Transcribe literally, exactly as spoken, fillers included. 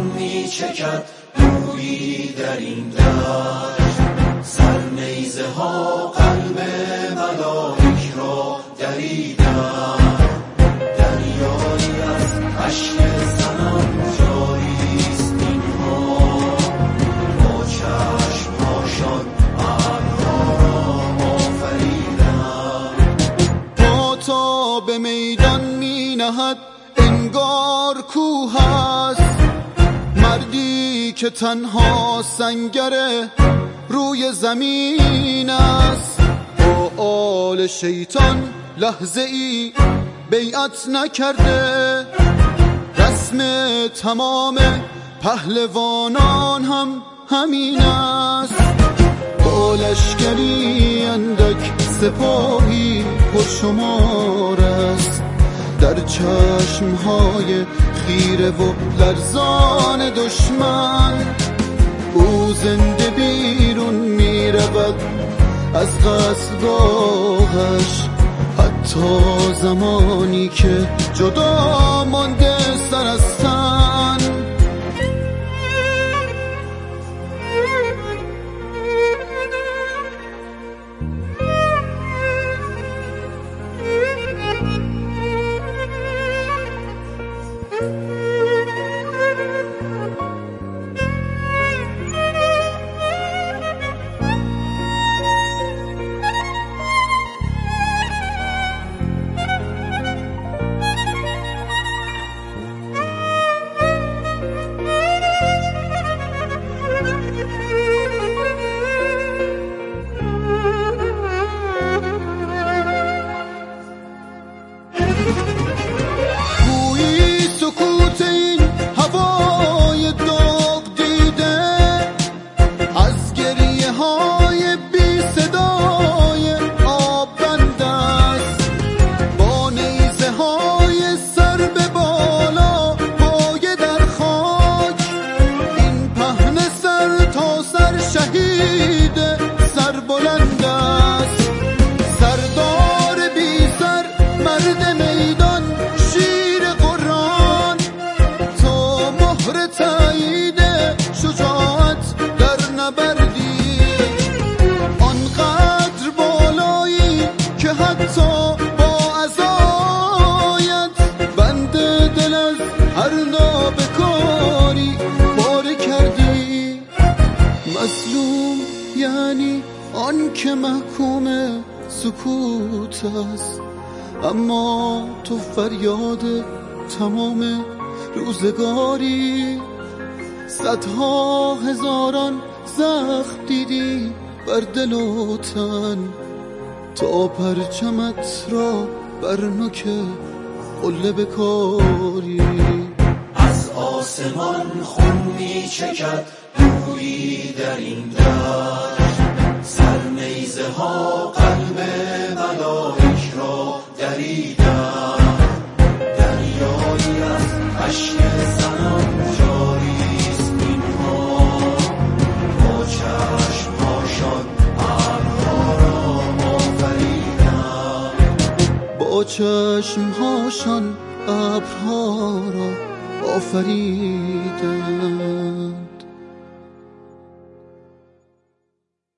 می چکد رویی در این دشت، سرنیزه ها قلب ملائک را دریدند. دریایی از اشک زنان جاریست اینها، با چشمهاشان ابرها را آفریدند. پا تا به میدان می نهد انگار کوه است، مردی که تنها سنگر روی زمین است. با آل شیطان لحظه ای بیعت نکرده، رسم تمام پهلوانان هم همین است. با لشکری اندک سپاهی پرشمار است، در چشمهای خیره و لرزان دشمن او زنده بیرون می رود از قصدگاهش، حتی زمانی که جدا مانده سر از تن. مظلوم یعنی آن که محکوم سکوت است، اما تو فریاد تمام روزگاری. صدها هزاران زخم دیدی بر دل و تن، تا پرچمت را بر نوک قله بکاری. از آسمان خون می چکد رویی در این دشت، سرنیزه ها قلب ملائک را دریدند. دریایی از اشک زنان جاریست اینها، با چشمهاشان ابرها را آفریدند. با چشمهاشان ابرها را آفریدند.